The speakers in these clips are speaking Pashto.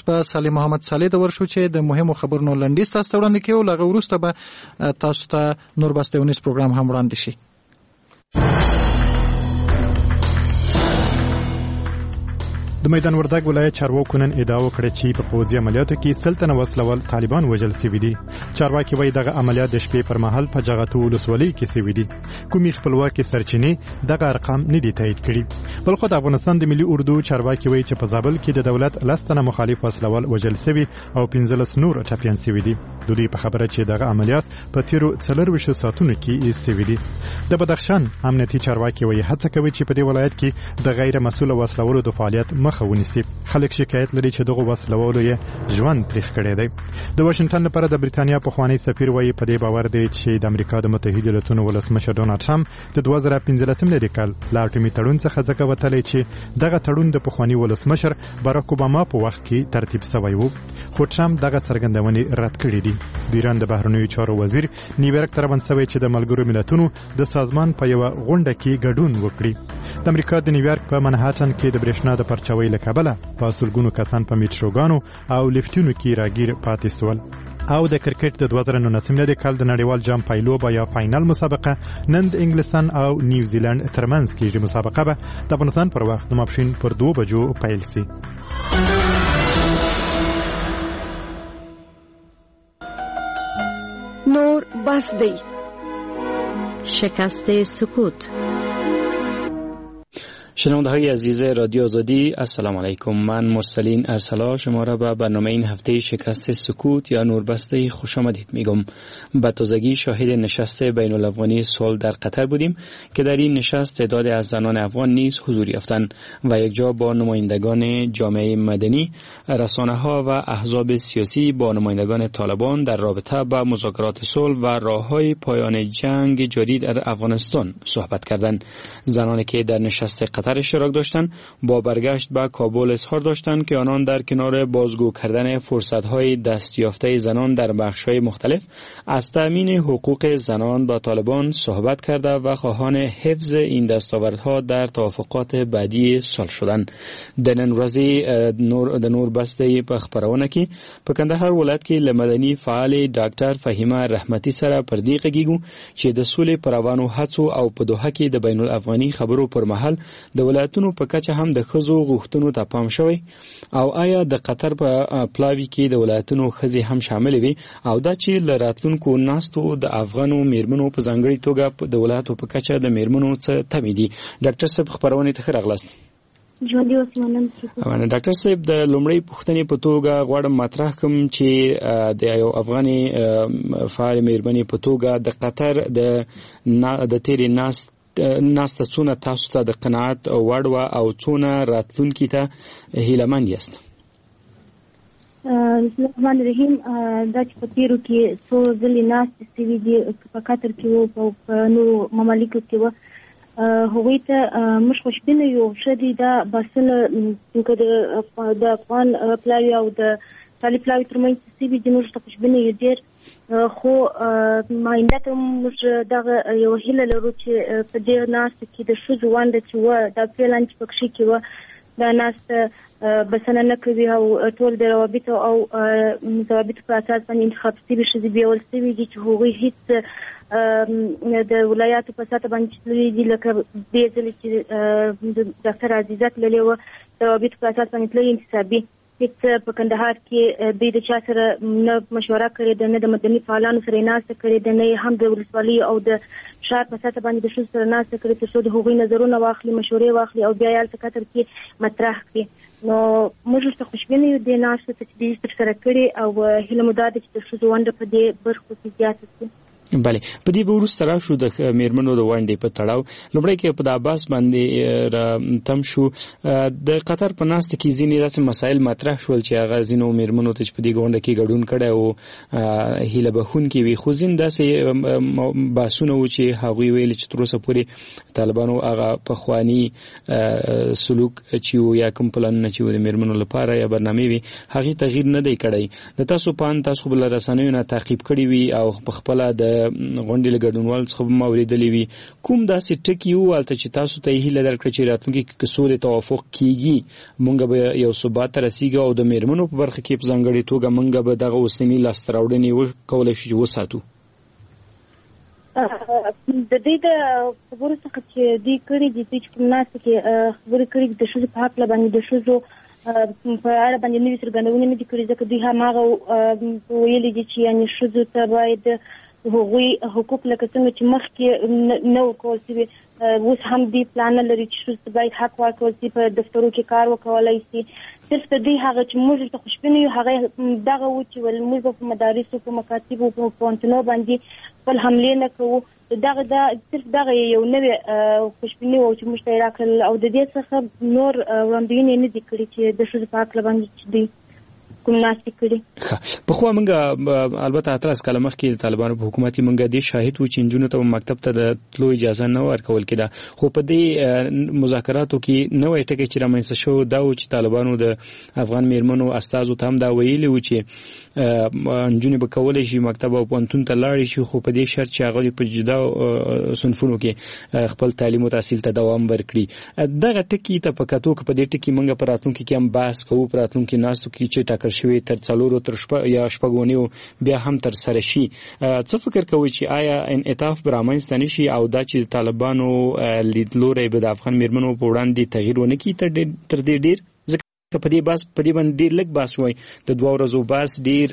په صالح محمد صالح د ورشو چې د مهمو خبرونو لنډیز تاسو ته وړاندې کوي. لږ وروسته به تاسو ته نور بستهونیز پروګرام هم وړاندې شي. د میدان وردګ ولایت چارواکو نن ادعا وکړه چې په پوځي عملیاتو کې سلطنه وسلوال طالبان وژل شوي دي. چارواکي وایي دغه عملیات د شپې پر مهال په جغتو ولسوالۍ کې شوي دي. کومې خپلواکي سرچینې دغه ارقام نه دي تایید کړي. بل خو د افغانستان د ملي اردو چارواکي وایي چې په زابل کې د دولت لستنه مخالف وسلوال وژل شوي او 15 نور ټپيان شوي دي. د دوی په خبره چې دغه عملیات په تیرو 24 ساعتونو کې شوي دي. د بدخشان امنیتي چارواکي وایي هڅه کوي چې په دې ولایت کې د غیر مسؤل وسلوالو د فعالیت مخه ونیسي. خلک شکایت لري چې دغه وسلوالو یې ژوند تریخ کړی دی. د واشنگټن لپاره د بریتانیا پخوانی سفیر وایي په دې باور دی چې د امریکا د متحده ایالاتونو ولسمشر ډونالد ټرمپ د 2015 ملي کال لا اټومي تړون څخه ځکه وتلی چې دغه تړون د پخوانی ولسمشر باراک اوباما په وخت کې ترتیب شوی و. خو ټرمپ دغه څرګندونې رد کړې دي. د ایران د بهرنیو چارو وزیر نیویارک ته روان شوی چې د ملګرو ملتونو د سازمان په یوه غونډه کې ګډون وکړي. د امریکا د نیویارک په منهاټن کې د برېښنا د پرچاوۍ له کبله په سلګونو کسان په میټروګانو او لفټونو کې راګیر پاتې شول. او د کرکټ د 2019 کال د نړیوال جام پایلوبه یا فاینل مسابقه نن د انګلستان او نیوزیلند ترمنځ کېږي. مسابقه به د افغانستان پر وخت د ماپښین پر 2 بجو پیل شي. نور بس دی. شکست سکوت. شنونده های عزیز رادیو آزادی، السلام علیکم. من مرسلین ارسلا شما را به برنامه این هفته شکست سکوت یا نوربسته خوش آمدید میگم. به تازگی شاهد نشست بین الافغانی صلح در قطر بودیم که در این نشست تعداد از زنان افغان نیز حضور یافتند و یک جا با نمایندگان جامعه مدنی، رسانه ها و احزاب سیاسی با نمایندگان طالبان در رابطه با مذاکرات صلح و راههای پایان جنگ جاری در افغانستان صحبت کردند. زنانی که در نشست قطر اشتراک داشتند با برگشت به کابل اظهار داشتند که آنان در کنار بازگو کردن فرصت‌های دستیافته زنان در بخش‌های مختلف از تأمین حقوق زنان با طالبان صحبت کرده و خواهان حفظ این دستاوردها در توافقات بعدی صلح شدند. د نن ورځې د نور بسته په خبرونه کې په کندهار ولایت کې لمدني فعال ډاکټر فهیمه رحمتي سره پر دې غږیږو چې د سولې پروانو هڅو او په دوحه کې د بین الافغاني خبرو پر مهال د ولایتونو په کچه هم د ښځو غوښتنو ته پام شوی او آیا د قطر په پلاوي کې د ولایتونو ښځې هم شامل وي او دا چې له راتلونکو ناستو د افغانو میرمنو په ځانګړي توګه د ولایتو په کچه د میرمنو څه تمې دي. ډاکټر صاحب خبرونه ته ښه راغلاست. ژوندي اوس منم. ډاکټر صاحب د لومړی پوښتنې په توګه غواړم مطرح کوم چې د یو افغاني فعال میرمنې په توګه د قطر د تیرې ناسته څونه تاسو ته د قناعت وړ وه او څونه راتلونکي ته هیلهمند یاست؟ بسم الله الرحمن الرحیم. دا چې په تیرو کې څو ځلې ناستې شوي دي په قطر کې وو په نورو ممالکو کې وو، هغوی ته موږ خوشبینه یو. ښه دي دا بحثونه که د افغان پلاوي او د طالب پلاوي ترمنځ شوي دي، موږ ته خوشبینه یو ډېر. خو ماینده ته موږ دغه یوه هیله لرو چې په دې ناسته کې د ښځو ونډه چې وه دا پلان چې پکښې کې وه دا ناسته بسنه نه کوي او ټول د روابطو او ضوابطو په اساس باندې انتخاب شوي ښځې بیول شوي دي چې هغوی هېڅ د ولایاتو په سطحه باندې چې تللي دي لکه دې ځلې چې د ډاکټر عزیزه تللې وه د روابطو په اساس باندې تللې انتصابي هیڅ په کندهار کې دوی د چا سره نه مشوره کړې ده، نه د مدني فعالانو سره یې ناسته کړې ده، نه یې هم د ولسوالۍ او د ښار په سطحه باندې د ښځو سره ناسته کړې تر څو د هغوی نظرونه واخلي، مشورې واخلي او بیا یې هلته قطر کې مطرح کړي. نو موږ ورته خوشبینه یو دې ناستو ته چې دوی ترسره کړې او هیله مو دا ده چې د ښځو ونډه په دې برخو کې زیاته شي. بله، په دې به وروسته راشو د میرمنو د ونډې په تړاو. لومړی کې په د عباس باندې تم شو د قطر په ناسته کې ځینې داسې مسایل مطرح شول چې هغه ځینو میرمنو ته چې په دې غونډه کې ګډون کړی او هیله بخونکي وي، خو ځین داسې بحثونه و چې هغوی ویل چې تر اوسه پورې طالبانو هغه پخواني سلوک چې و یا کوم پلانونه چې و د میرمنو لپاره یا برنامې وي هغې تغییر نه دی کړی. د تاسو پان تاسو خو به له رسنیو نه تعقیب کړي وي او په خپله د غونډې له ګډونوالو څخه ما اورېدلې وي کوم داسې ټکي ووالته چې تاسو ته یې هیله درکړه چې راتلونکي کې سولې توافق کیږي موږ به یو ثبات ته رسیږو او د میرمنو په برخه کې په ځانګړې توګه موږ به دغه اوسني لاسته راوړنې وکولی شو چې وساتو؟ د دې د خبرو څخه چې دوی کړي دي چې کوم ناس کې خبرې کړي د ښځو په حق باندې د ښځو په اړه باندې نوې څرګندونې نه دي کړي ځکه دوی هماغه ویلي دي چې یعنې ښځو ته باید هغوی حقوق لکه څنګه چې مخکې نه ورکول شوي اوس هم دوی پلان نه لري چې ښځو ته باید حق ورکول شي په دفترو کې کار وکولی شي صرف د دوی هغه چې موږ ته خوشبینه یو هغه دغه و چې ول موږ په مدارسو په مکاتبو په پوهنتونو باندې خپل حملې نه کوو دغه صرف دغه یو نوې خوشبیني و چې موږ ته یې راکړل او د دې څخه نور وړاندوینې نه دي کړي چې د ښځو په حق باندې چې دوی کوم ناسې کړي. پخوا موږ البته 18 کاله مخکې د طالبانو په حکومت موږ د شاهد و چې نجونو ته مکتب ته د تلو اجازه نه ورکول کېده خو په دې مذاکراتو کې نوې ټکي چې رامنځته شو دا و چې طالبانو د افغان میرمنو استازو ته هم دا ویلي و چې نجونې به کولی شي مکتب او پوهنتون ته لاړې شي خو په دې شرط چې هغه په جدا صنفونو کې خپل تعلیم او تحصیل ته دوام ورکړي. دغه ټکي ته په کتو کې په دې ټکي موږ په راتلونکي کې هم بحث کوو په راتلونکي ناستو کې چې ټاکل شوی تر 4 تر شپږونیو بیا هم تر سره شي. څه فکر کوئ چې آیا انعطاف به رامنځته نشي او دا چې طالبانو لیدلوری به د افغان میرمنو په وړاندې تغییر ونه کړي تر دې ډیر ځکه په دې باندې ډیر لږ بحث وای د 2 ورځو بحث ډیر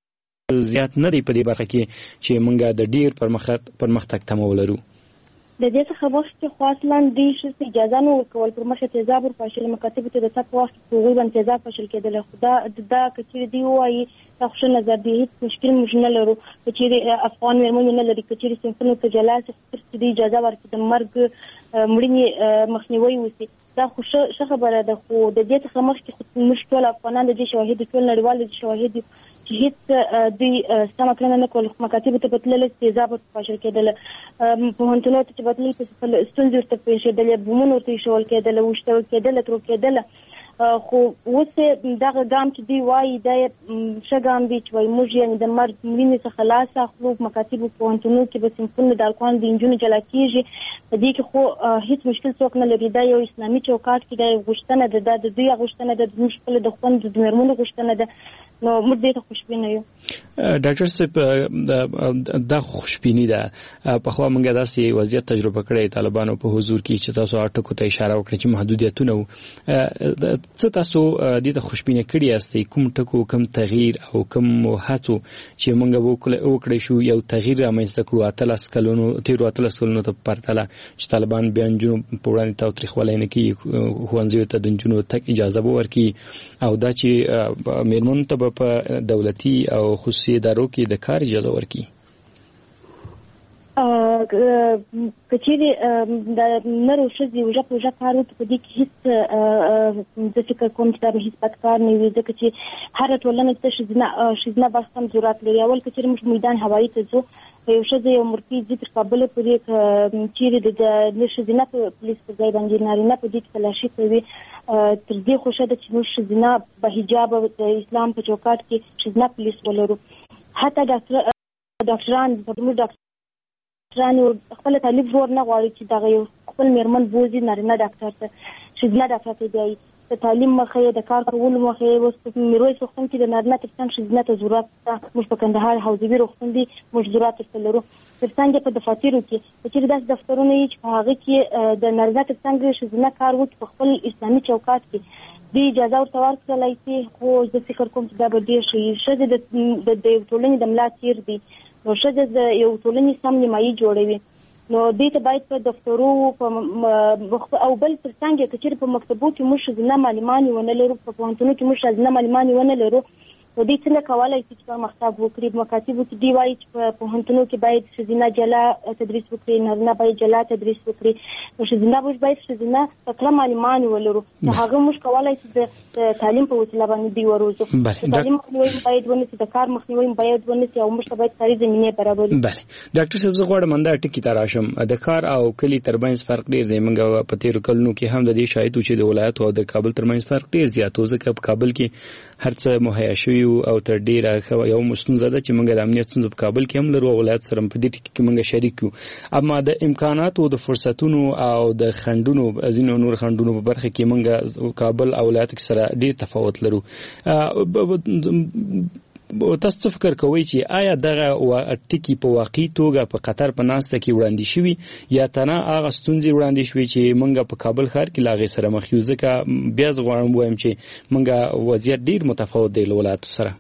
زیات نه دی په دې برخه کې چې موږ د ډیر پرمختګ تمه ولرو. د دې څخه وخت خو اصلا دې شې اجازه نه ورکول پر مخه تیزاب ور فاشل مکاتب ته د تاسو وخت په غوړ باندې تیزاب فاشل کېدل خدا دا کچې دی وایي تاسو نه زړه دې هیڅ مشکل موږ نه لرو چې افغان میرمنې نه لري چې سیمفونو ته جلاس دې اجازه ورکړي د مرګ مړینې مخنیوي وسی دا خو څه خبره ده خو د دې څخه مخکې مشکل افغانان د شواهد ټول نړیوال د شواهد چې هیڅ د سم کړنه نه کول مکاتب ته بتلل تیزاب فاشل کېدل پوهنتونو ته چې بتلل په ستونزې ورته پیښ کېدل بمونو ته شول کېدل وشته کېدل تر کېدل خو اوس دغه ګام چې دی وایي دا شګام دی چې وایي موږ یعنې د مرګ مړینې څخه خلاص اخلو مکاتبو پوهنتونونو کې به صنفونه د الکوان د نجونو جلا کېږي په دې کې خو هیڅ مشکل څوک نه لري دا یو اسلامي چوکاټ کې دا غوښتنه ده د دوی غوښتنه ده زموږ خپله د خوند د میرمنو غوښتنه ده نو موږ دې ته خوشبینه یو. ډاکټر صاحب دا خوشبیني ده پخوا موږ داسې وضعیت تجربه کړی طالبانو په حضور کې چې تاسو اټکو ته اشاره وکړه چې محدودیتونه څه تاسو دې ته خوشبینه کړی یاستئ کوم ټکو کوم تغییر او کوم هڅو چې موږ وکړی شو یو تغییر رامنځته کړو 18 کلونو ته پرتله چې طالبان بیا نجونو په وړاندې تاوتریخوالی نه کوي ښوونځیو ته د نجونو تګ اجازه به ورکړي او دا چې میرمنو ته په دولتي او خصوصي ادارو کې د کار اجازه ورکړي. کچېرې د نرو ښځې وژه په وژه کار وکړي په دې کې هېڅ زه فکر کوم چې دا به هېڅ بد کار نه وي ځکه چې هره ټولنه چې ښځینه بحث هم ضرورت لري. اول کچېرې موږ میدان هوایي ته ځو یو ښځه یو مورکۍ ځي تر کابله پورې چېرې د ښځینه پولیس په ځای باندې نارینه په دې کې تلاشي کوي تر دې خو ښه ده چې موږ ښځینه په حجاب د اسلام په چوکاټ کې ښځینه پولیس ولرو. حتی ډاکټران خپل تعلیف زور نه غواړي چې دغه یو خپل میرمن بوزي نارینه ډاکټر ته ښځینه ډاکټر ته بیایي د تعلیم مخه د کار کولو مخه اوس په میرویس روغتون کې د نارینه تر څنګ ښځینه ته ضرورت شته. موږ په کندهار حوزوي روغتون دی موږ ضرورت ورته لرو. تر څنګ په دفاترو کې چېرې داسې دفترونه وي چې په هغه کې د نارینه تر څنګ ښځینه کار وکړي په خپل اسلامي چوکاټ کې دې اجازه ورته ورکړلی شي خو زه فکر کوم چې دا به ډېر ښه وي. ښځې د یو ټولنې د ملا تیر دي نو ښځې د یو ټولنې سم نیمایي جوړوي نو دې ته باید په دفترو او بل تر څنګ که چېرې په مکتبو کې موږ ښځینه معلمان ونه لرو په پوهنتونونو کې موږ ښځینه معلمان ونه لرو نو دوی څنګه کولی شي چې پرمختګ وکړي. په مکاتبو کې دوی وایي چې په پوهنتونونو کې باید ښځینه جلا تدریس وکړي نارینه باید جلا تدریس وکړي نو ښځینه موږ باید ښځینه تکړه معلمان ولرو نو هغه موږ کولی شي د تعلیم په وسیله باندې دوی وروزو. تعلیم مخنیوی باید ونیسي د کار مخنیوی باید ونیسي او موږ ته باید کاري زمینې برابرې. بله ډاکټر صاحب زه غواړم دا ټکي ته راشم د کار او کلي ترمنځ فرق ډېر دی. موږ په تېرو کلونو کې هم د دې شاهد وو چې د ولایتو او د کابل ترمنځ فرق ډېر زیات و ځکه په کابل کې هر څه مهیا شوي یو او تر ډیره یو مستونزه ده چې موږ د امنیت ستونزې په کابل کې هم لرو، ولایت سره په دې ټکي کې موږ شریک یو. اما د امکاناتو د فرصتونو او د خندونو ازینو نور خندونو په برخه کې موږ کابل او ولایت سره ډیر تفاوت لرو. تاسو څه فکر کوئ چې آیا دغه ټکی په واقعي توګه په قطر په ناسته کې وړاندې شوي یا تنه هغه ستونزې وړاندې شوي چې موږ په کابل ښار کې لاغې سره مخ یو؟ ځکه بیا زه غواړم وایم چې موږ وضعیت ډیر متفاوت دی له ولایاتو سره.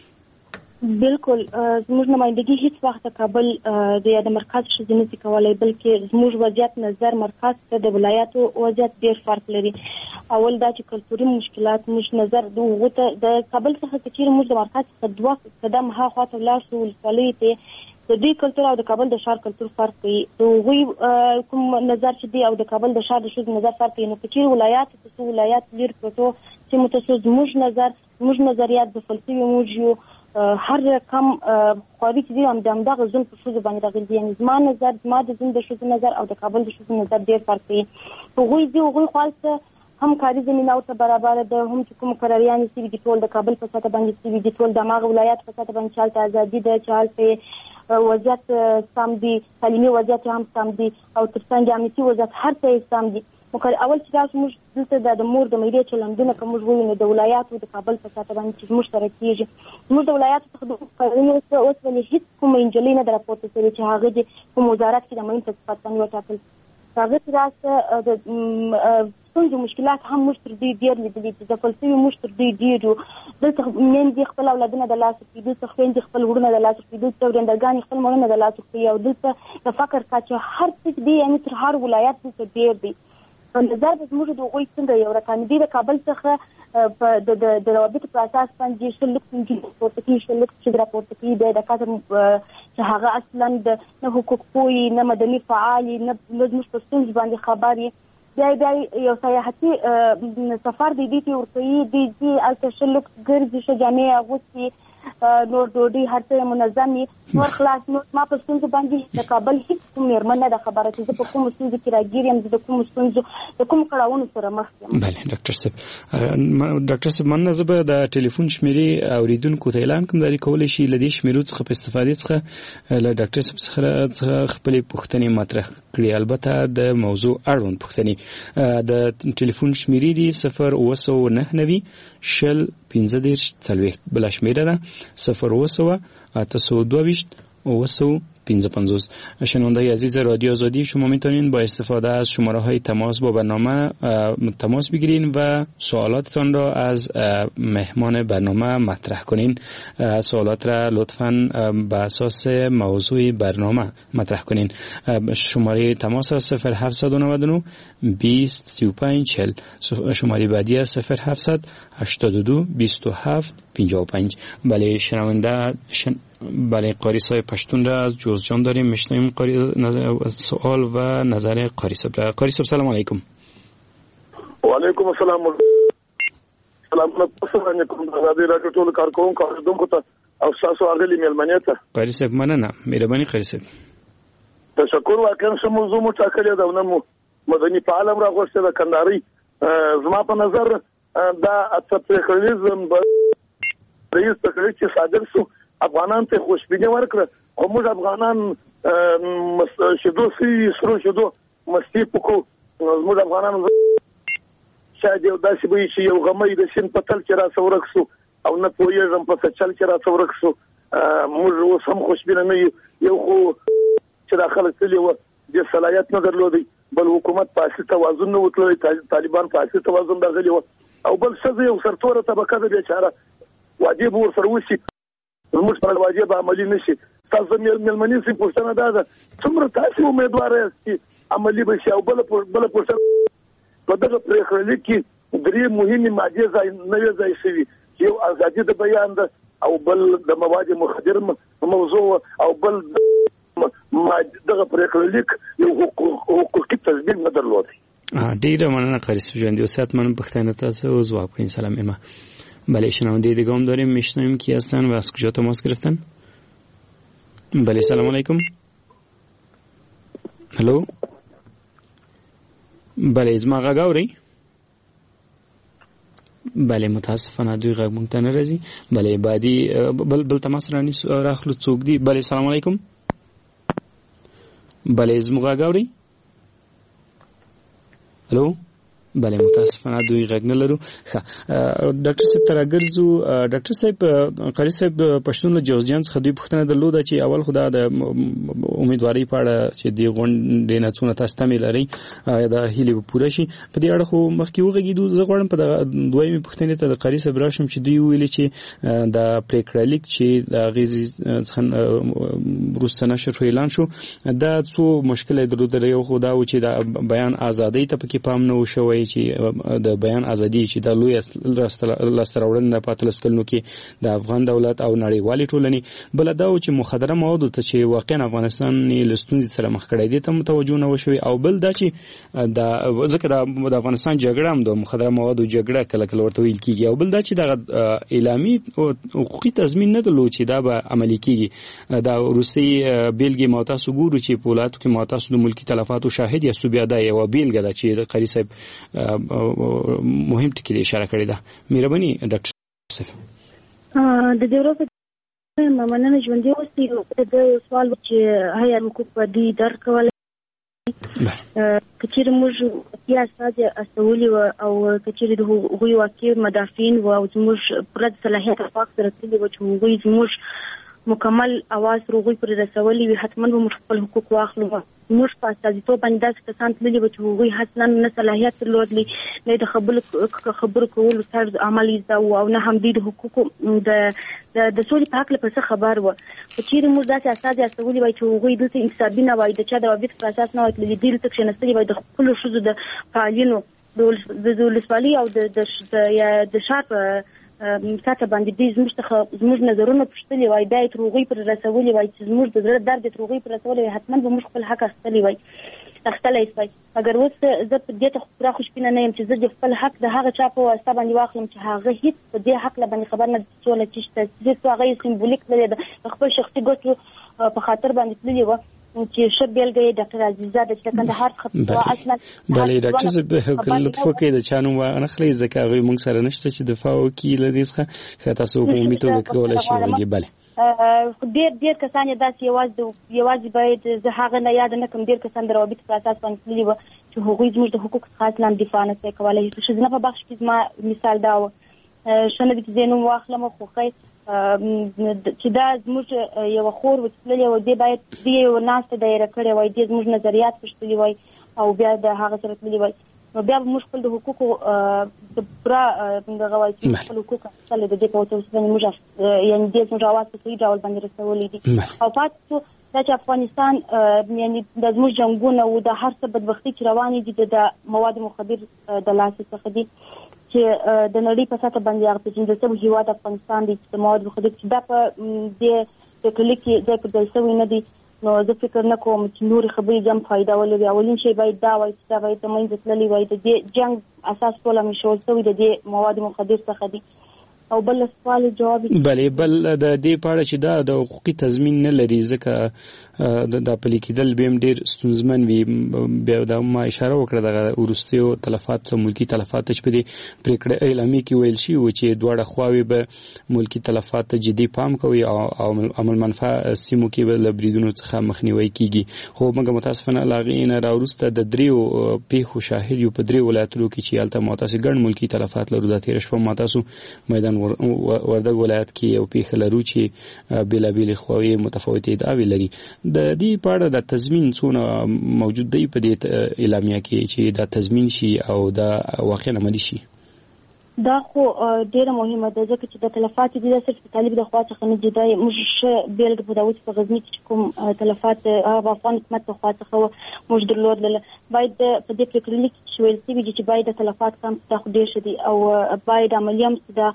بالکل زموږ نمائندګي هیڅ وخت کابل د مرکز ښځې نشي کولای، بلکې زموږ وضعیت نظر مرکز ته د ولایاتو وضعیت ډیر فرق لري. اول دا چې کلتوري مشکلات موږ نظر د کابل څخه چې موږ د مرکز څخه 2 قدم ها خواته ولاړ شو ولسوالۍ ته، د دې کلتور او د کابل د شهر کلتور فرق کوي. دوی کوم نظر چې دی او د کابل د شهر د ښځو نظر فرق کوي. نو چې ولایات ته ولایات لري پروتو چې متوسط زموږ نظریات د فلسفي موږ یو هر رقم خواري چې دی هم دغه ځل په ښځو باندې راغلي. یعنې زما نظر زما د ځل د ښځو نظر او د کابل د ښځو نظر ډېر فرق کوي. هغوی خالصه هم کاري زمینه او ته برابر ده، هم چې کوم قراریان سوي دي ټول د کابل په سطح باندې سوي دي، ټول د هغه ولایت په سطح باندې چالت ازادي ده، چالت وضعیت سم دي، تعلیمي وضعیت هم سم دي او ترڅنګ امنیتي وضعیت هر څه سم دي. اول چې تاسو موږ دلته د مور د میډیا چلندونه کوم موږ وینو د ولایاتو د کابل په سطح باندې چې موږ سره کیږي، موږ د ولایاتو څخه د قانوني اوس ولې هیڅ کوم انجلۍ نه راپورته شوې چې هغه د کوم وزارت کې د مهم په صفت باندې وټاکل. هغه چې راسته د ستونزو مشکلات هم موږ تر دوی ډېر لیدلي چې د فلسفي موږ تر دوی ډېر یو. دلته میندې خپل اولادونه د لاسه کړي، دلته خویندې خپل وروڼه د لاسه کړي، دلته ورندرګانې خپل مړونه د لاسه کړي او دلته د فقر کچه هر څه دی، یعنې تر هر ولایت دلته ډېر دی. نظر به زموږ د هغوی څنګه یو رقم دی د کابل څخه د روابطو په اساس باندې شلک راپورته کېږي، شلک چې راپورته کېږي د کسر چې هغه اصلا د نه حقوق پوهي نه مدني فعال نه زموږ په ستونزو باندې خبر یې. بیا یو سیاحتي سفر دی دې کې ورکوي، دی چې هلته شلک ګرځي، ښه جامې اغوستي، نور ډوډۍ هر څه منظم وي، نور خلاص. نور ما په ستونزو باندې د کابل هیڅ کوم مېرمن نه ده خبره چې زه په کومو ستونزو کې راګیر یم، زه د کومو ستونزو د کومو کړاوونو سره مخ یم. بله ډاکټر صاحب، مننه. زه به د ټلیفون شمیرې اوریدونکو ته اعلان کوم، دا کولی شي له دې شمیرو څخه په استفادې څخه له ډاکټر صاحب څخه خپلې پوښتنې مطرح کړي، البته د موضوع اړوند پوښتنې. د ټلیفون شمیرې دي 0999 شل 15 40 بله شمیره ده 09 822 955. شنونده‌های عزیز رادیو آزادی، شما میتونین با استفاده از شماره‌های تماس با برنامه تماس بگیرین و سوالاتتان را از مهمان برنامه مطرح کنین. سوالات را لطفاً به اساس موضوع برنامه مطرح کنین. شماره تماس از 0799 20 35 40. شماره بعدی از 0700 82 27 55. بله شنونده بله قاری صاحب پشتون را از جوزجان داریم، میشنویم سوال و نظر قاری صاحب. قاری صاحب سلام علیکم. و علیکم السلام. سلام علیکم. زادی راکو ټول کارکونکو اوریدونکو ته او تاسو اغلی ملمنې ته. قاری صاحب مننه، مهرباني قاری صاحب. تشکر. واقعا سم موضوع مو ټاکلې ده، نو مدني فعال را غوښته د کندهاري. زما په نظر دا اتفاقیزم رئیس تقریر چې صادر شو افغانان ته خوشبیني ورکړه، خو موږ افغانان شدو سرو شدو مستی پکو. موږ افغانان شاید یو داسې وي چې یو غمې د سین په تل کې را څورک شو او نه پوهېږم په څه چل کې را څورک شو. موږ اوس هم خوشبینه نه یو، خو چې دا خلک تللي وه دې صلاحیت نه درلودی، بل حکومت په اصلي توازن نه وتللی، طالبان په اصلي توازن راغلي وه، او بل ښځه یو سرتوره طبقه ده بیچاره، واجب ورسره وشي، زموږ پر واجب عملي نشي. تاسو مېلمنې سي پوښتنه ده څومره تاسو امیدوار یاست چې عملي بشي؟ او بل پوښتنه په دغه پریکړه کې درې مهمې ماده نوې ځای شوي، یو ازادي د بیان ده، او بل د مواد مخدر موضوع، او بل دغه پریکړه لیک یو حقوقي تضمین نه درلود. ډیره مننه قاری صاحب جان. دیو ساعت من پوښتنه تاسو جواب کړئ. سلام ایما. بله شنونده دیگه هم داریم، میشنویم کی هستن و از کجا تماس گرفتن؟ بله سلام علیکم. هلو بله از ما غاگاوری؟ بله متاسفانه دوی غږ مونږ ته نه راځي. بله بعدي بل تماس راخلو څوک دی؟ بله السلام علیکم. بله زموږ غږ اورئ؟ الو بله متاسفانه دوی غږ نه لرو. ډاکټر صاحب ته راګرځو. ډاکټر صاحب قاری صاحب پښتون له جوزجان څخه دوی پوښتنه درلوده چې اول خو د امیدوارۍ په اړه چې د غونډې نه څونه تاسو تمې لرئ دا هیلې به پوره شي. په دې اړه خو مخکې وغږېدو. زه غواړم په دغه دویمې پوښتنې ته د قاری صاحب راشم چې دوی ویلي چې د پریکړه لیک چې د اغېزې څخه وروسته نشر شو اعلان شو دا څو مشکل یې درلودل. یو خو دا و چې د بیان ازادۍ ته پکې پام نه و شوی چې د بیان ازادي چې د لوی لاسته راوړنه په 13 کلونو کې د افغان دولت او نړیوالې ټولنې بل دا و چې مخدره موادو ته چې واقعا افغانستان له ستونزې سره مخ کړی دی ته متوجه نه وشوي او بل دا چې د ځکه د افغانستان جګړه هم د مخدره موادو جګړه کله کله ورته ویل کیږي او بل دا چې د اعلامي حقوقي تضمین نه درلود چې دا به عملي کیږي. دا روسي بیلګې ما تاسو ګورو چې په ولایتو کې ما تاسو د ملکی تلفاتو شاهد یا صوبیا دا یو بیلګه ده چې قاری صاحب مهم ټکی اشاره کړې ده. مهرباني ډاکټر صاحب. د دې مننه ژوندۍ اوسئ. د سوال چې هيا حقوق په دې درکول کچېر موږ یا ساده استولي او کچېر د هغوی واقعي مدافعین او موږ پرد صلاحیت فاق سره تللی و چې هغوی موږ مکمل اواز روغوي پر رسولي وي حتما به موږ خپل حقوق واخلو. موږ په استازیتوب باندې داسې کسان تللي و چې هغوی اصلا نه صلاحیت درلودلی نه د خبرو کولو طرز عمل زده او نه هم د حقوقو د سولې په هکله په څه خبر و. که چیرې موږ داسې استازي استولي وای چې هغوی دلته انتصابي نه وای د چا د رابطې په اساس نه وای تللي دلته کښېنستلي وای د خپلو ښځو د فعالینو د ولسوالۍ او د ښار په ساته باندې دې زموږ نظرونه پوښتلي وای بیا یې تر هغوی پر رسولي وای چې زموږ د زړه درد یې تر هغوی پر رسولی وای حتما به موږ خپل حق اخیستلی وای سوای. مګر اوس زه په دې ته پوره خوشبینه نه یم چې زه د خپل حق د هغه چا په واسطه باندې واخلم چې هغه هېڅ په دې حق باندې خبر نه دی چې ولې چې هېڅ هغه یې سمبولیک تللی ده د خپل شخصي ګټو په خاطر باندې تللي وه چې ښه بیلګه یې ډاکټر عزیزه ده چې د کندهار څخه اصلا بله ډاکټر صاحب لطف وکړئ د چا نوم ونخلئ ځکه هغوی موږ سره نشته چې دفاع وکړي له دې څخه تاسو په عمومي توګه کولی شئ ووایئ. بله ډېر کسان یې داسې یوازې باید زه هغه نه یاد نه کړم ډېر کسان د روابطو په اساس باندې تللي وه چې هغوی زموږ د حقوقو څخه اصلا دفاع نه شوی کولی. ښځینه په بخش کې زما مثال دا و ښه نه دي چې زه نوم واخلم خو چې دا زموږ یوه خور و چې تللې وه دې باید دې یوه ناسته دایره کړې وای دې زموږ نظریات پوښتلي وای او بیا د هغه سره تللي وای نو بیا به موږ خپل د حقوقو د پوره دغه وای چې خپل حقوق اخیستل د دې په وسیله باندې موږ یعنې دې زموږ اواز په صحیح ډول باندې رسولی دي او پاتې شو دا چې افغانستان یعنې د زموږ جنګونه او د هر څه بدبختي چې روانې دي د مواد مخدر د لاسه څخه دي چې د نړۍ په سطح باندې هغه پېژندل شوی هېواد افغانستان دی چې د مواد مخدر چې دا په دې پریکړه کې ځای پر ځای شوی نه دی نو زه فکر نه کوم چې نورې خبرې هم فایده ولري. اولین شی باید دا وایي چې دا باید د منځه تللی وای د دې جنګ اساس ټول همېشول شوی د دې مواد مخدر څخه دی. او بل سوال جواب بله بل د دې په اړه چې دا د حقوقي تضمین نه لري ځکه د پلي کېدل به هم ډېر ستونزمن وي. بیا دا ما اشاره وکړه دغه وروستیو تلفات ملکي تلفات چې په دې پرېکړه اعلامیه کې ویل شوي وو چې دواړه خواوې به ملکي تلفات ته جدي پام کوي او عمل منفعه سیمو کې به له بریدونو څخه مخنیوی کیږي. خو مګر متاسفانه له هغې نه راوروسته د دریو پیښو شاهد یو په دریو ولایتونو کې چې هلته ما تاسو ګڼ ملکي تلفات لرو. دا تېره شپه ما تاسو میدان وردګ ولایت کې یو پیښه لرو چې بېلابېلې خواوې متفاوتې ادعاوې لري. د دې په اړه د تضمین څونه موجود دی په دې اعلامیه کې چې دا تضمین شي او دا واقعا عملي شي؟ دا خو ډېره مهمه ده ځکه چې د تلفات دي دا صرف د طالب د خوا څخه نه دي. دا موږ ښه بېلګه په دا اوس په غزني کې چې کوم تلفات هغه افغان حکومت د خوا څخه موږ درلودله باید په دې پرېکړه لیک کې ویل شوي دي چې باید د تلفات کم دا خو ډېر ښه دي او باید عملي هم دا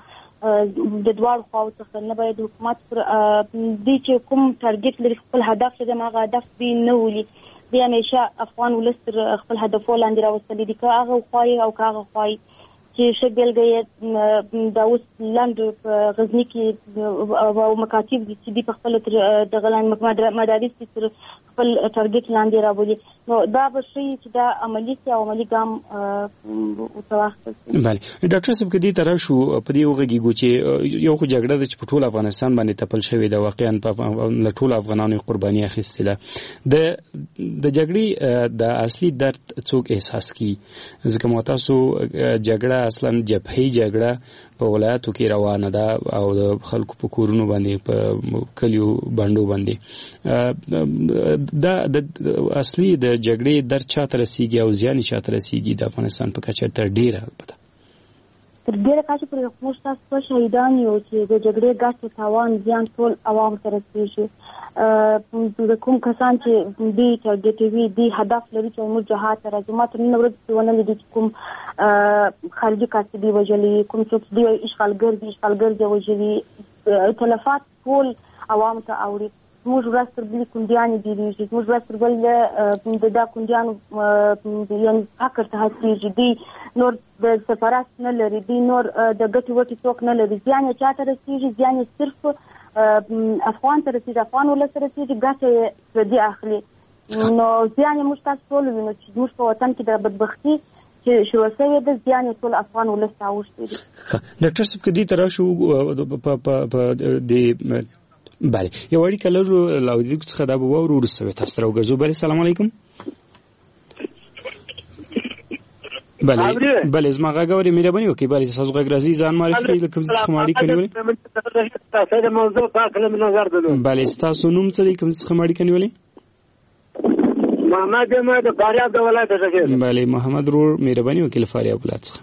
د دواړو خواو څخه نه باید حکومت پر دې چې کوم ټارګټ لري خپل هدف لري هغه هدف به نه ولي دی همیشه افغان ولس تر خپل هدفو لاندې راوستلی دي که هغه خوایي او که هغه خوایي چې ښه بېلګه یې دا اوس لنډ په غزني کې او مکاتب دي چې دي په خپله تر دغه لاندې مدارس دي تر خپل ټارګټ لاندې راولي. نو دا به شي چې دا عملی سي او عملی ګام وتواخل. بله ډاکټر صاحب کدي تر شو په دې وګړي چې یو خو جګړه د ټول افغانستان باندې تپل شوې د واقعا په ټول افغانانو قرباني اخیستله. د جګړې د اصلي درد څوک احساس کی؟ ځکه مو تاسو جګړه اصلا جبهي جګړه په ولایتو کې روانه ده او د خلکو په کورونو باندې په کلیو باندې دا د اصلي د جګړې در چاته رسیږي او زیان چاته رسیږي د افغانستان په کچه تر ډیره البته تر ډیره کچه پر موږ تاسو شهیدان یو چې د جګړې ګټه تاوان زیان ټول عوام سره رسیږي. د کوم کسان چې دی ټارګټ وي دی هدف لري چې موږ جهاد ته راځو. ماته نن ورځ ونه لیدل چې کوم خارجي کاسبي وجلي کوم څوک دی اشغالګر دی وجلي تلفات ټول عوام ته اوري. موږ ورځ تر بلې کندیانې ډېرېږي. موږ ورځ تر بل د دا کندیانو یعنې فقر ته هڅېږي. دوی نور د سفارت نه لري. دوی نور د ګټې وټې څوک نه لري. زیان یې چاته رسېږي؟ زیان یې صرف افغان ته رسېږي، افغان ولس ته رسېږي، ګټه یې پردي اخلي. نو زیان یې موږ تاسو ټول وینو چې زموږ په وطن کې د بدبختي چې شروع شوې ده زیان یې ټول افغان ولس ته اوښتی دي. ډاکټر صاحب کدي تر شو د بله یو اړیکه لرو لاودیک څخه دا به وورو وروسته تاسو راوګرځو. بله السلام علیکم. بله زما غږ اورئ؟ مهرباني وکړئ. بله تاسو غږ راځي ځان معرفي کړئ له کوم څخه اړیکه نیولې. بله ستاسو نوم څه دی؟ کوم څخه اړیکه نیولې؟ محمد یم د فاریاب د ولایت څخه. بله محمد رور مهرباني وکړئ له فاریاب ولایت څخه.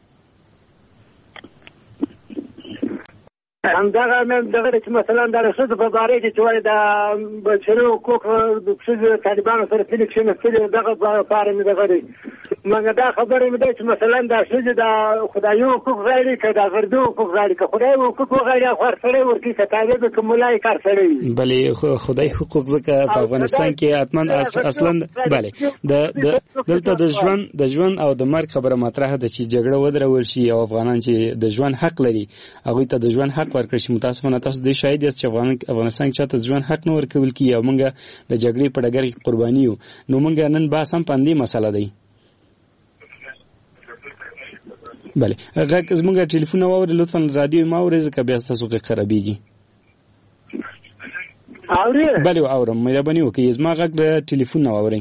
همدغه چې مثلا د ښځو په باره کې چې وایي د بشري حقوق د ښځو طالبانو سره فلک کښېنستلي دغه په اړه مې دغه دی مګر دا خبره مې ده چې مثلا د ښځې د خدایي حقوق غواړي که د غربي حقوق غواړي. که خدایي حقوق وغواړي هغه هر سړی ورکوي، که تابع ده که ملا یې کار سړی وي. بلې خدایي حقوق ځکه په افغانستان کې حتما اصلا بلې دلته د ژوند او د مرګ خبره مطرحه ده چې جګړه ودرول شي او افغانان چې د ژوند حق لري هغوی ته د ژوند حق ورکړل شي. متاسفانه تاسو د شاهد یاست چې افغانستان کې چاته ژوند حق نه ورکول کیږي او موږ د جګړې په ډګر کې قرباني یو. نو موږ نن بحث هم په همدې مسله دی. بله غږ زموږ ټلیفون واورئ لطفا رادیو مه اورئ ځکه بیا ستاسو غږ خرابېږي. اورئ؟ بله اورم. مهرباني وکړئ زما غږ د ټلیفون نه واورئ.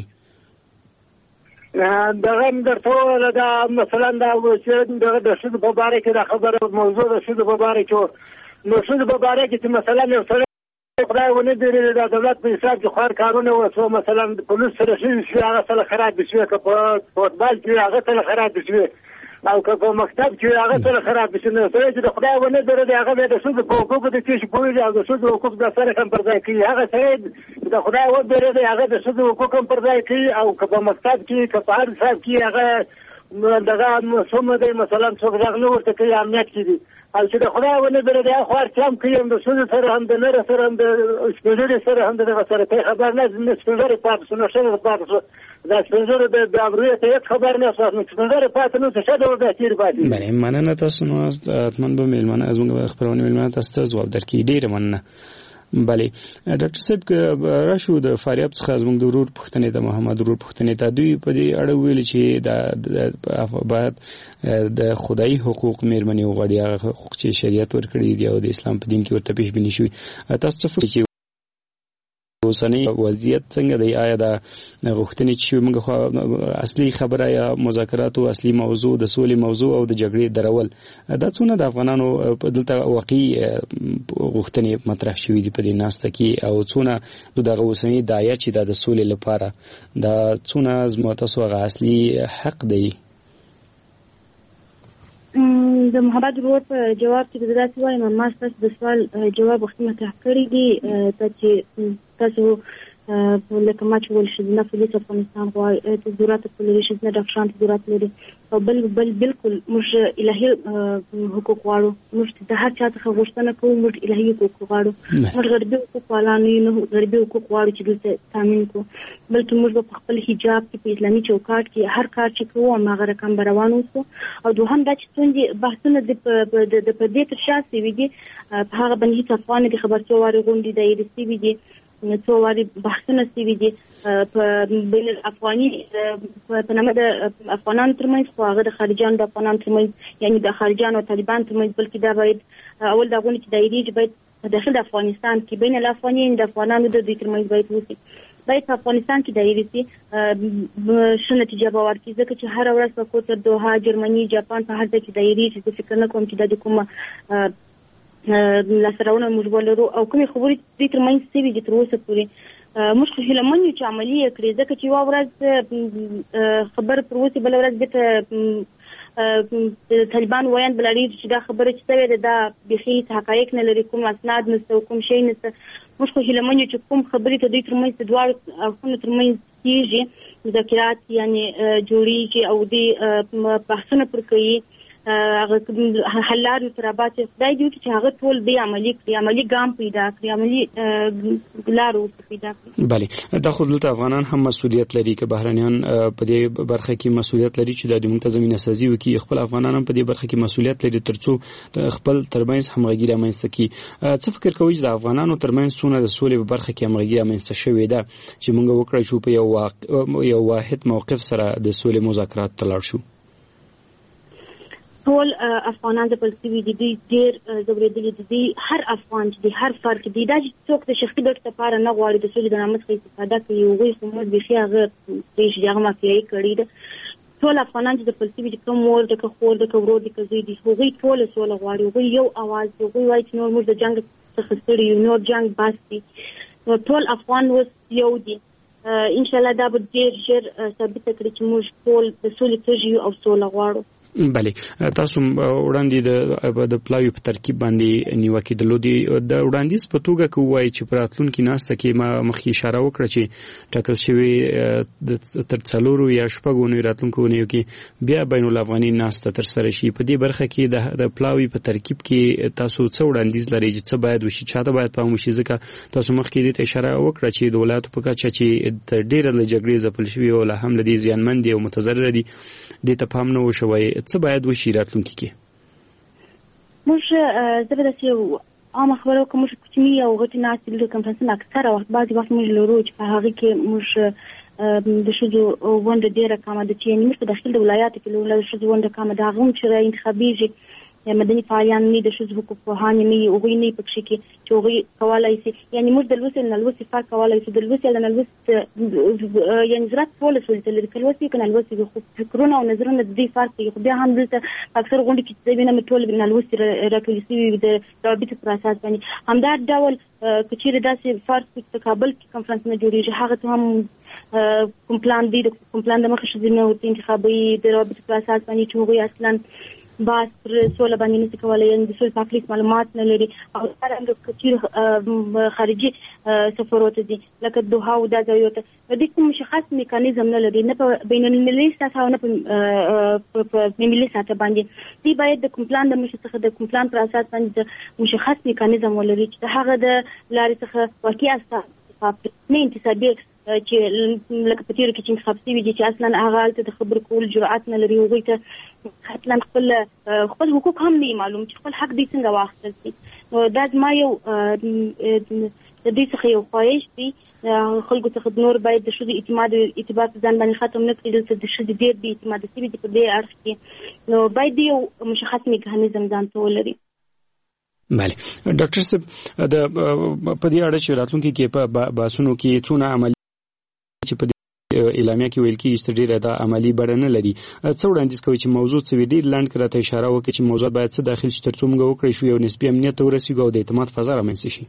دغه هم درته وویله دا مثلا دا د ښځو په باره کې دا خبره موضوع د ښځو په باره کې نو ښځو په باره کې چې مثلا یو سړی خدای ونه بیرېږي د دولت په حساب کې خوار کارونه وشوه مثلا پولیس سره ښځې شوې هغه سره خرابې شوې که په فوټبال کې وي هغه سره خرابې شوې او که په مکتب کې وي هغه سره خرابې شوې. نو سړی چې د خدای ونه بیرېږي هغه بیا د ښځو په حقوقو د کښې پوهېږي او د ښځو حقوق د سره هم پر ځای کوي. هغه سړی د خدای وبیرېږي هغه د ښځو حقوق هم پر ځای کوي او که په مکتب کې که په هر حساب کې هغه دغه څومره دی مثلا څوک غږ نه ورته کوي امنیت کې دي او چې د خدای ونه بیرېږي هغه خو هر څه هم کوي هم د ښځو سره هم د نره سره هم د سپین سره هم د دغه سره ته خبر نه سپین ږیری پاتې شو نو ښځه پاتې شو دا سپین ږیرو د ابرویو ته هېڅ خبر نه شو نو سپین ږیری پاتې نو څه ښه ډول دا تېر پاتې. بله مننه تاسو نو حتما به مېلمانه زموږ خپرونې مېلمانه تاسو ته ځواب درکړي. ډېره مننه. بله ډاکټر صاحب راشو د فاریاب څخه زموږ د ورور پوښتنې د محمد ورور پوښتنې ته دوی په دې اړه ویل چې باید د خدایي حقوق مېرمنې وغواړي هغه حقوق چې شریعت ورکړي دي او د اسلام په دین کې ورته پیش بیني شوي. تاسو څه فکر کوئ اوسنی وضعیت څنګه دی؟ آیا د غوښتنې چې موږ خو اصلي خبره یا مذاکرات او اصلي موضوع د سولې موضوع او د جګړې درول دا څونه د افغانانو دلته واقعي غوښتنې مطرح شوې دي په دې ناسته کې او څونه دغه اوسنی داعیه چې د سولې لپاره دا څونه زموږ تاسو هغه اصلي حق دی؟ د محمد ورور په جواب کې داسې وایم ما ستاسو د سوال جواب وختي مطرح کړی دی چې تاسو لکه ما چې ویل ښځینه پولیس افغانستان غواړي ضرورت لري ښځینه ډاکټران ضرورت لري او بالکل موږ الهي حقوق غواړو. موږ د هر چا څخه غوښتنه کوو موږ الهي حقوق غواړو. موږ غربي حقوق والان نه غربي حقوق غواړو چې دلته تامین کړو بلکې موږ په خپل حجاب کې په اسلامي چوکاټ کې هر کار چې کوو هماغه رقم به روان اوسو. او دوهم دا چې څومره بحثونه د په دې تر شا سوي دي په هغه باندې هېڅ افغان د خبرتیا وارې غونډې دایرې سوي دي څو واري بحثونه شوي دي په بین الافغاني په نامه د افغانانو ترمنځ، خو هغه د خارجيانو د افغانانو ترمنځ، یعنی د خارجيانو او طالبان ترمنځ، بلکې دا باید اول د غونډې چې دایریږي باید په داخل د افغانستان کې بین الافغاني د افغانانو د دوی ترمنځ باید وشي، باید په افغانستان کې دایري شي، ښه نتیجه به ورکړي، ځکه چې هره ورځ په کوتر، دوحه، جرمني، جاپان په هر ځای کې دایریږي. زه فکر نه کوم چې دا د کومه لاسته راوړنه موږ ولرو او کومې خبرې دوی ترمنځ شوي دي تر اوسه پورې موږ خو هیله من یو چې عملي یې کړي، ځکه چې یوه ورځ خبر پر اوسي، بله ورځ بېرته طالبان وایان بلارېږي چې دا خبره چې شوې ده دا بیخي حقایق نه لري، کوم اسناد نشته او کوم شی نشته. موږ خو هیله من یو چې کوم خبرې ته دوی ترمنځ د دواړو اړخونو ترمنځ کېږي، مذاکرات یعنې جوړېږي او دوی بحثونه پر کوي، هغه حل لارې سره باسي. خدای دې وکړي چې هغه ټول دوی عملي کړي، عملي ګام پیدا کړي، عملي لار پیدا کړي. بله دا خو دلته افغانان هم مسؤلیت لري که بهرنیان په دې برخه کې مسؤلیت لري چې د موږ ته زمینه سازي وکړي، خپل افغانان هم په دې برخه کې مسؤلیت لري ترڅو خپل ترمنځ همغږي رامنځته کړي. څه فکر کوئ چې د افغانانو ترمنځ څونه د سولې په برخه کې همغږي رامنځته شوې ده چې موږ وکړای شو په یو واحد موقف سره د سولې مذاکرات ته لاړ شو؟ ټول افغانان د پلسوي دي، دوی ډېر ځورېدلي دي، دوی هر افغان چې دی هر فرد دی دا چې څوک د شخصي ګټو لپاره نه غواړي د سولې د نامه څخه استفاده کوي، هغوی خو موږ بیخي هغه پرېږدي، هغه مافیایي کړې ده. ټول افغانان چې د پلسوي دي، که مور ده، که خور ده، که ورور ده، که زوی دي، هغوی ټوله سوله غواړي، هغوی یو اواز دي، هغوی وایي چې نور موږ د جنګ څخه ستړي یو، نور جنګ بس دي. نو ټول افغان اوس یو دي. انشاءالله دا به ډېر ژر ثابته کړي چې موږ ټول د سولې تږي یو او سوله غواړو. بله تاسو وړاندې د پلاوي په ترکیب باندې نیوکې درلودې، د وړاندیز په توګه که ووایي چې په راتلونکي ناسته کې ما مخکې اشاره وکړه چې ټاکل شوې تر 4 یا 6 اونیو راتلونکو اونیو کې بیا بین الافغاني ناسته ترسره شي. په دې برخه کې د پلاوي په ترکیب کې تاسو څه وړاندیز لرئ چې څه باید وشي، چاته باید پام وشي؟ ځکه تاسو مخکې دې ته اشاره وکړه چې د ولایاتو په کچه چې ډېره له جګړې ځپل شوي او لا هم له دې زیانمن دي او متضرره دي، دې ته پام نه وشوی، څه باید وشي راتلونکي کې؟ موږ زه به داسې عامه خبره وکړم، موږ کوچني او غټې ناستې لرو کنفرانسونه اکثره وخت بعضې وخت موږ لرو چې په هغې کې موږ د ښځو ونډه ډېره کمه ده، چې یعنې موږ په داخل د ولایاتو کې لرو د ښځو ونډه کمه ده، هغه هم چې رانتخابېږي مدني فعالیان نه د ښځو حقوق پوهانې نه وي، هغوی نه وي په کښې کې چې هغوی کولی شي، یعنې موږ د لوستې نه لوستې فرق کولی شو، د لوستې نه لوست یعنې زراعت ټوله سولې ته لري، که لوستې که نه لوستې، خو فکرونه او نظرونه د دوی فرق کوي. خو بیا هم دلته په اکثر غونډې کې چې زه وینم ټول نه لوستې راټولې شوي وي د روابطو پر اساس باندې. همدا ډول که چېرې داسې فرض کړو چې کابل کې کنفرانسونه جوړېږي، هغه ته هم کوم پلان دی، د کوم پلان د مخې ښځې نه انتخابوي د روابطو پر اساس باندې چې هغوی اصلا باس پر سوله باندې نشي کولی، یعنې د سولې په هکله معلومات نه لري، او همدارنګه که چېرې خارجي سفرو ته ځي لکه دوحه او دا ځایو ته، د دې کوم مشخص میکانیزم نه لري، نه په بین المللي سطحه او نه په ملي سطحه باندې. دوی باید د کوم پلان د مشر څخه د کوم پلان پر اساس باندې د مشخص میکانیزم ولري چې د هغه د لارې څخه واقعي استفاده نه انتصابي چې لکه په تېرو کې چې انتخاب شوي دي چې اصلا هغه هلته د خبرو کولو جرأت نه لري، هغوی ته اصلا خپل حقوق هم نه معلوم چې خپل حق دوی څنګه واخیستل شي. نو دا زما یو د دوی څخه یو خواهش دی، خلکو څخه نور باید د ښځو اعتماد او اعتبار په ځان باندې ختم نه کړي. دلته د ښځې ډېر بې اعتماده شوي دي په دې اړخ کې، نو باید یو مشخص میکانیزم ځان ته ولري. بله ډاکټر صاحب، په دې اړه چې راتلونکي کې په بحثونو کې څونه عملي چې په اعلامیه کې ویل کېږي چې ډېره دا عملي بڼه نه لري، څه وړاندیز کوي چې موضوع څه وي؟ ډېر لنډ راته اشاره وکړي چې موضوع باید څه داخل شي ترڅو موږ وکړی شو یو نسبي امنیت ته ورسېږو او د اعتماد فضا رامنځته شي.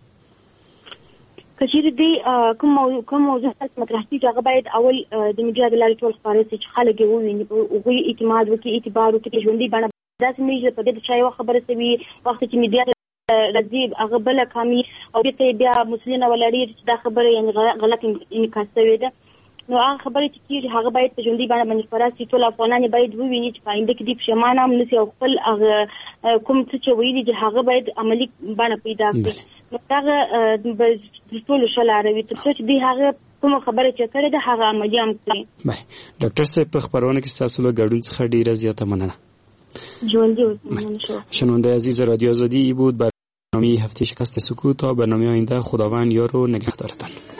که چېرې دوی کوم موضوع مطرح کېږي هغه باید اول د میډیا د لارې ټول خپاره شي چې خلک یې وویني، هغوی اعتماد وکړي، اعتبار وکړي، ژوندۍ بڼه. داسې نه وي چې په دې د چا یوه خبره شوي وخت چې میډیا راځي هغه بله کامي او بېرته یې بیا مسؤلینه ولاړېږي چې دا خبره یعنې غلط انعکاس شوې ده. نو هغه خبرې چې کېږي هغه باید په ژوندۍ بڼه باندې خپاره شي، ټول افغانان یې باید وویني چې په آینده کې دوی پښیمانه هم نه شي او خپل هغه کوم څه چې ویلي دي هغه باید عملي بڼه پیدا کړي. نو دغه به تر ټولو ښه لاره وي تر څو چې دوی هغه کومه خبره چې کړې ده هغه عملي هم کړي. ډاکټر صاحب، په خپرونه کې ستاسو له ګډون څخه ډېره زیاته مننه. ژوندي اوسئ. شنونده عزیز رادیو آزادی بود. برنامه هفته شکست سکوت تا برنامه آینده خداوند یار و نگهدارتان.